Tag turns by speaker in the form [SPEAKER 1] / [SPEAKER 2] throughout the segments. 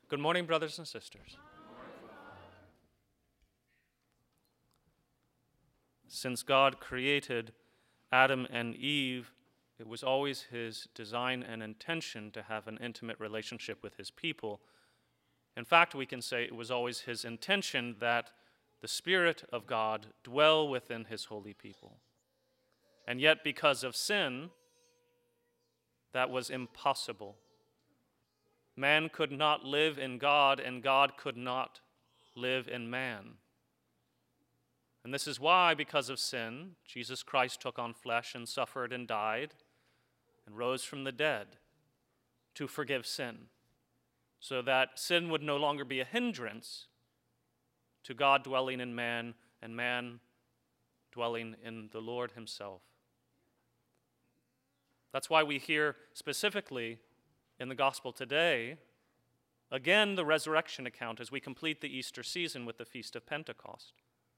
[SPEAKER 1] Good morning, brothers and sisters. Since God created Adam and Eve, it was always his design and intention to have an intimate relationship with his people. In fact, we can say it was always his intention that the Spirit of God dwell within his holy people. And yet, because of sin, that was impossible. Man could not live in God, and God could not live in man. And this is why, because of sin, Jesus Christ took on flesh and suffered and died and rose from the dead to forgive sin, so that sin would no longer be a hindrance to God dwelling in man and man dwelling in the Lord himself. That's why we hear specifically in the gospel today, again, the resurrection account as we complete the Easter season with the Feast of Pentecost.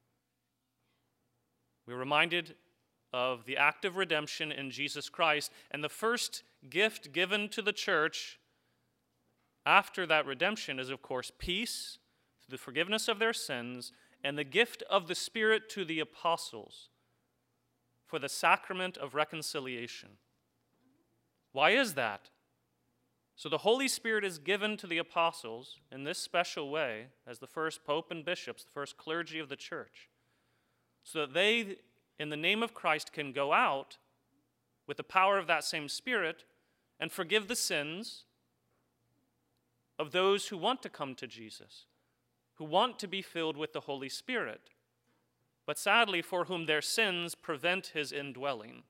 [SPEAKER 1] We're reminded of the act of redemption in Jesus Christ, and the first gift given to the church after that redemption is, of course, peace, through the forgiveness of their sins, and the gift of the Spirit to the apostles for the sacrament of reconciliation. Why is that? So the Holy Spirit is given to the apostles in this special way as the first pope and bishops, the first clergy of the church, so that they, in the name of Christ, can go out with the power of that same Spirit and forgive the sins of those who want to come to Jesus, who want to be filled with the Holy Spirit, but sadly for whom their sins prevent his indwelling.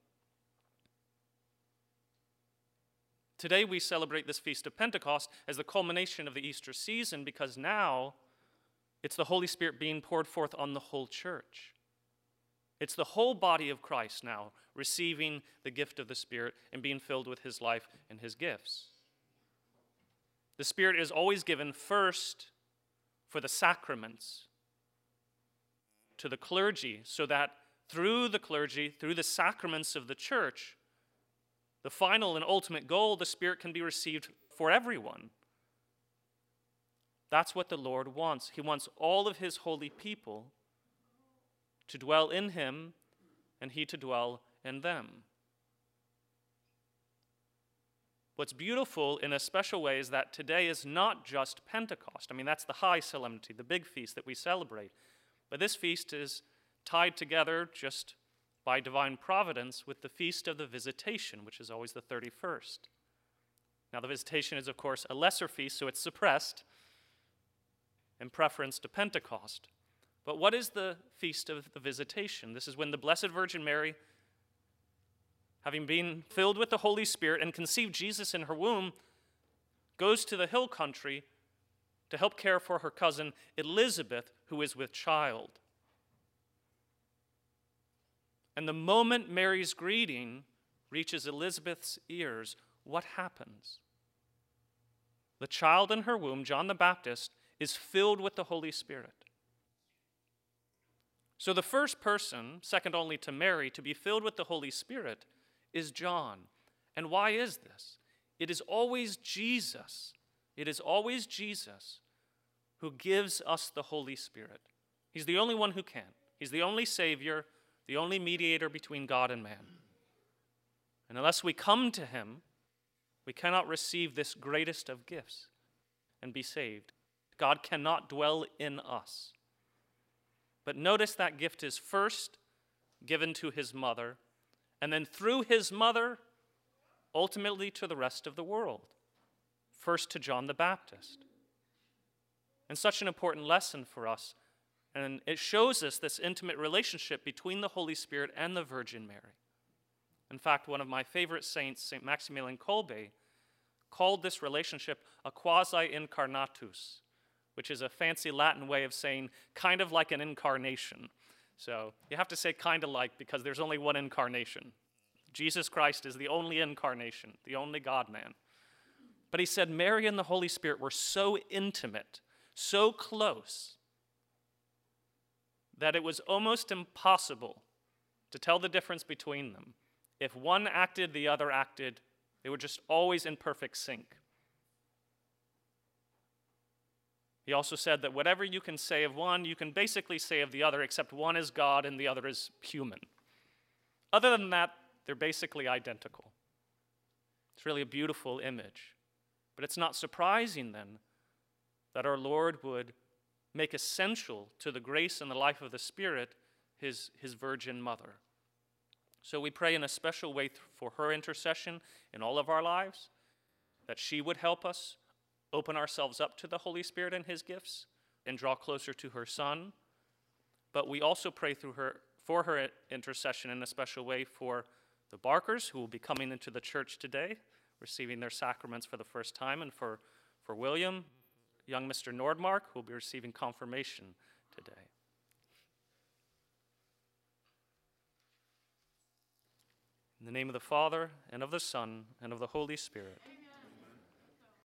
[SPEAKER 1] Today we celebrate this Feast of Pentecost as the culmination of the Easter season because now it's the Holy Spirit being poured forth on the whole church. It's the whole body of Christ now receiving the gift of the Spirit and being filled with his life and his gifts. The Spirit is always given first for the sacraments to the clergy so that through the clergy, through the sacraments of the church, the final and ultimate goal, the Spirit can be received for everyone. That's what the Lord wants. He wants all of his holy people to dwell in him and he to dwell in them. What's beautiful in a special way is that today is not just Pentecost. I mean, that's the high solemnity, the big feast that we celebrate. But this feast is tied together just by divine providence with the Feast of the Visitation, which is always the 31st. Now, the Visitation is, of course, a lesser feast, so it's suppressed in preference to Pentecost. But what is the Feast of the Visitation? This is when the Blessed Virgin Mary, having been filled with the Holy Spirit and conceived Jesus in her womb, goes to the hill country to help care for her cousin Elizabeth, who is with child. And the moment Mary's greeting reaches Elizabeth's ears, what happens? The child in her womb, John the Baptist, is filled with the Holy Spirit. So the first person, second only to Mary, to be filled with the Holy Spirit is John. And why is this? It is always Jesus. It is always Jesus who gives us the Holy Spirit. He's the only one who can. He's the only Savior, the only mediator between God and man. And unless we come to him, we cannot receive this greatest of gifts and be saved. God cannot dwell in us. But notice that gift is first given to his mother, and then through his mother, ultimately to the rest of the world. First to John the Baptist. And such an important lesson for us. And it shows us this intimate relationship between the Holy Spirit and the Virgin Mary. In fact, one of my favorite saints, St. Maximilian Kolbe, called this relationship a quasi-incarnatus, which is a fancy Latin way of saying kind of like an incarnation. So you have to say kind of like because there's only one incarnation. Jesus Christ is the only incarnation, the only God-man. But he said Mary and the Holy Spirit were so intimate, so close, that it was almost impossible to tell the difference between them. If one acted, the other acted. They were just always in perfect sync. He also said that whatever you can say of one, you can basically say of the other, except one is God and the other is human. Other than that, they're basically identical. It's really a beautiful image. But it's not surprising then that our Lord would make essential to the grace and the life of the Spirit his Virgin Mother. So we pray in a special way for her intercession in all of our lives, that she would help us open ourselves up to the Holy Spirit and his gifts and draw closer to her Son. But we also pray for her intercession in a special way for the Barkers, who will be coming into the church today, receiving their sacraments for the first time, and for William, young Mr. Nordmark, who will be receiving confirmation today. In the name of the Father, and of the Son, and of the Holy Spirit. Amen.